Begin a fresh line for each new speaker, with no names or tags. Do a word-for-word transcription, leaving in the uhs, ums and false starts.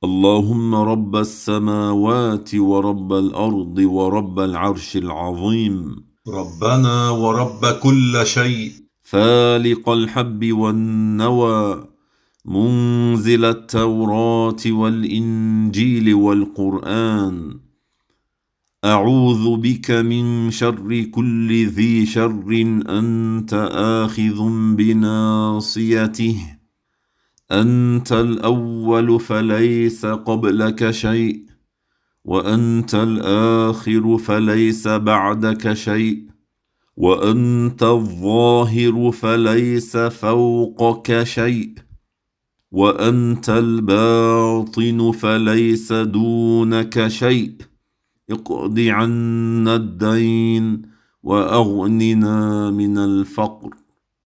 اللهم رب السماوات ورب الأرض ورب العرش العظيم،
ربنا ورب كل شيء،
فالق الحب والنوى، منزل التوراة والإنجيل والقرآن، أعوذ بك من شر كل ذي شر أنت آخذ بناصيته، أنت الأول فليس قبلك شيء، وأنت الآخر فليس بعدك شيء، وأنت الظاهر فليس فوقك شيء، وأنت الباطن فليس دونك شيء، اقض عنا الدين وأغننا من الفقر.